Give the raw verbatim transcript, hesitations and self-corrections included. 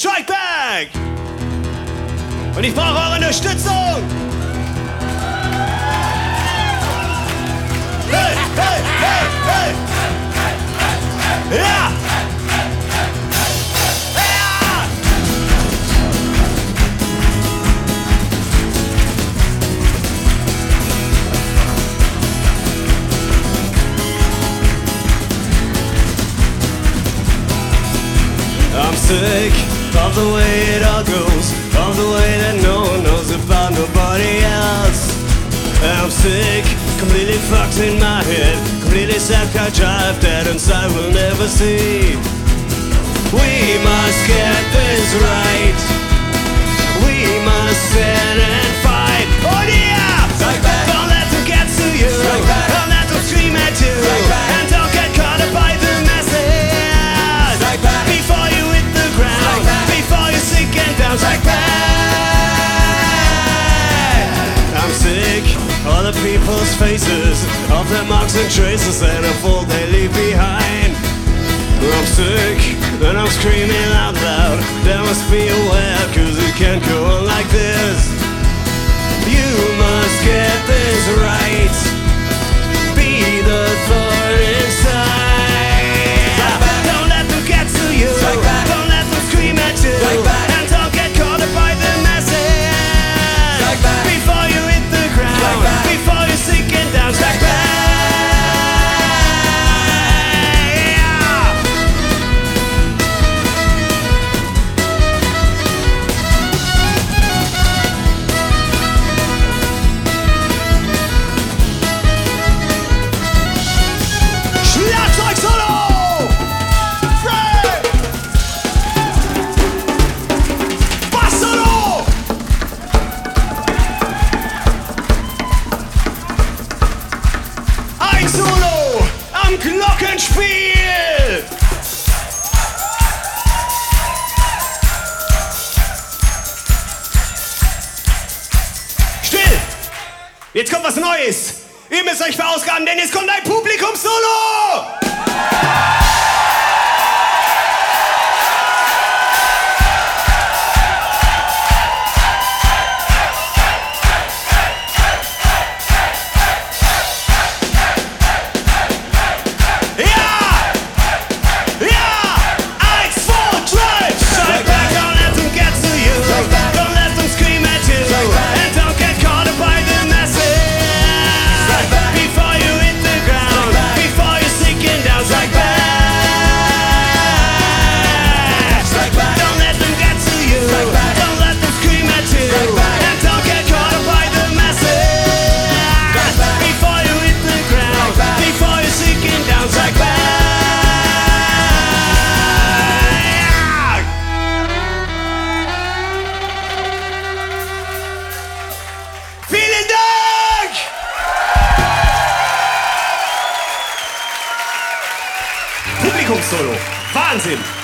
Strike Back! Und ich brauche eure Unterstützung! Hey, hey, hey, hey! Ja! I'm sick of the way it all goes, of the way that no one knows about nobody else. I'm sick, completely fucked in my head, completely sapped, I drive dead inside, we'll never see. We must get this right. We must stand and fight. Oh yeah! Strike back. Don't let them get to you. Strike back. Don't let them scream at you. Strike back. And don't get caught up by the masses. Strike back. Before you hit the ground. Strike back. Before you're sinking down. Strike back. I'm sick of the people's faces, of their marks and traces and of all they leave behind. I'm sick and I'm screaming out loud. There must be a way, cause it can't go on like this. You must get this right. Be the thorn inside. Don't let them get to you. Don't let them scream at you. And don't get caught up by the masses. Before you hit the ground, before you're sinking down. Strike back. Glockenspiel! Still! Jetzt kommt was Neues! Ihr müsst euch verausgaben, denn jetzt kommt ein Publikumssolo! Publikumssolo. Wahnsinn!